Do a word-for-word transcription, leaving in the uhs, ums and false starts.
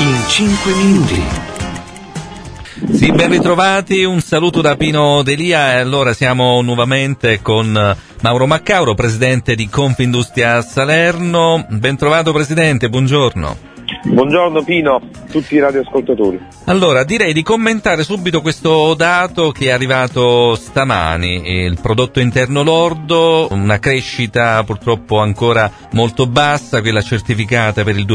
in cinque minuti. Sì, ben ritrovati, un saluto da Pino Delia e allora siamo nuovamente con Mauro Maccauro, presidente di Confindustria Salerno. Ben trovato Presidente, buongiorno. Buongiorno Pino, tutti i radioascoltatori. Allora, direi di commentare subito questo dato che è arrivato stamani, il prodotto interno lordo, una crescita purtroppo ancora molto bassa, quella certificata per il